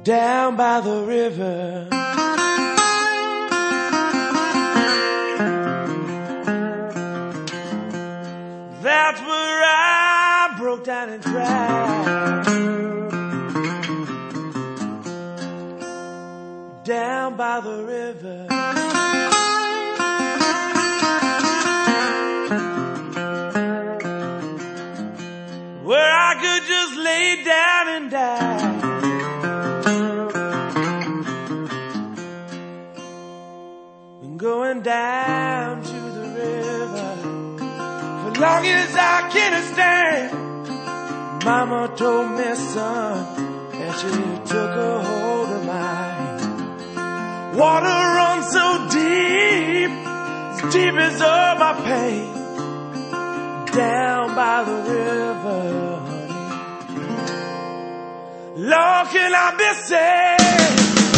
down by the river. That's where I broke down and cried. Down by the river. Where I could just lay down and die. Been going down to the river for long as I can stand. Mama told me, son, and she took a hold of mine. Water runs so deep, as deep as all my pain. Down by the river, honey. Lord, can I be saved?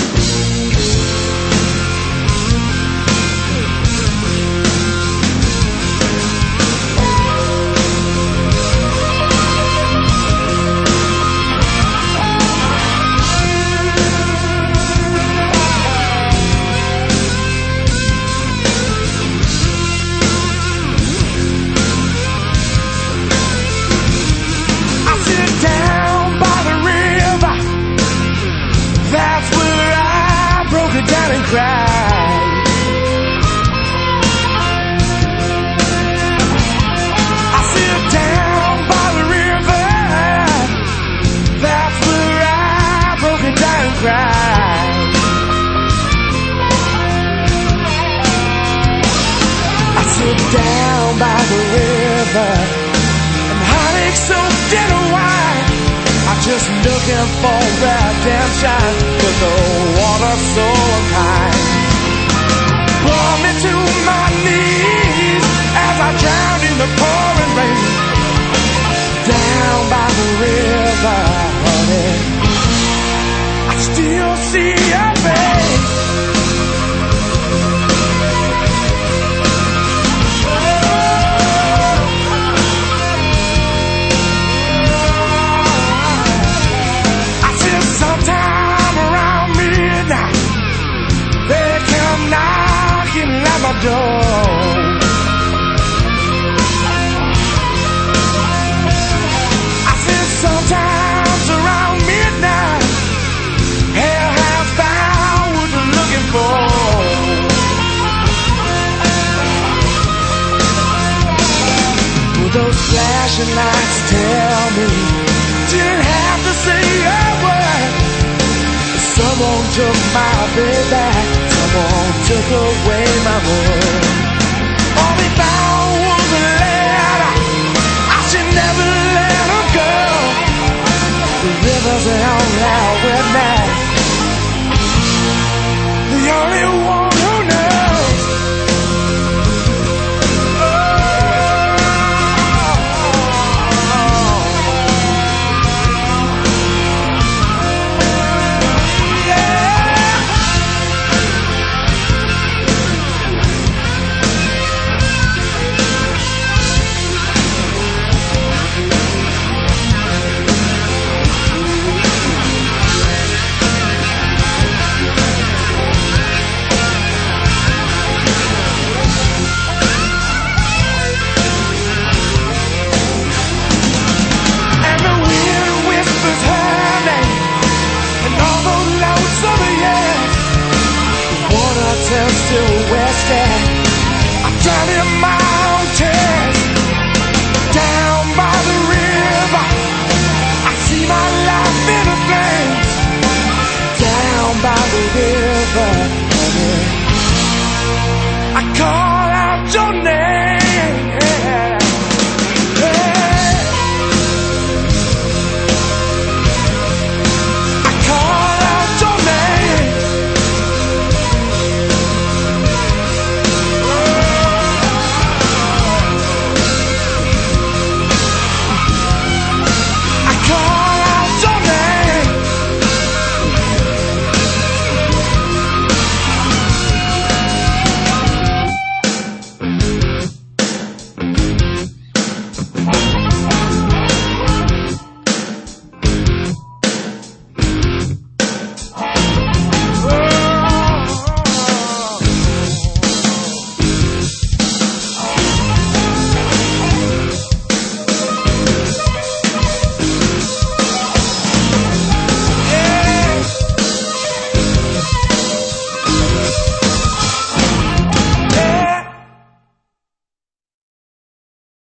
Down and cried. I sit down by the river. That's where I broke it down and cried. I sit down by the river, and heartache so dead and wide. I'm just looking for redemption, 'cause the water's so unkind. Brought me to my knees as I drowned in the pouring rain. Down by the river, honey, I still see your face. My door. I said sometimes around midnight, hell has found what you're looking for. Will those flashing lights tell me didn't have to say a word? Someone took my baby, someone took away my world.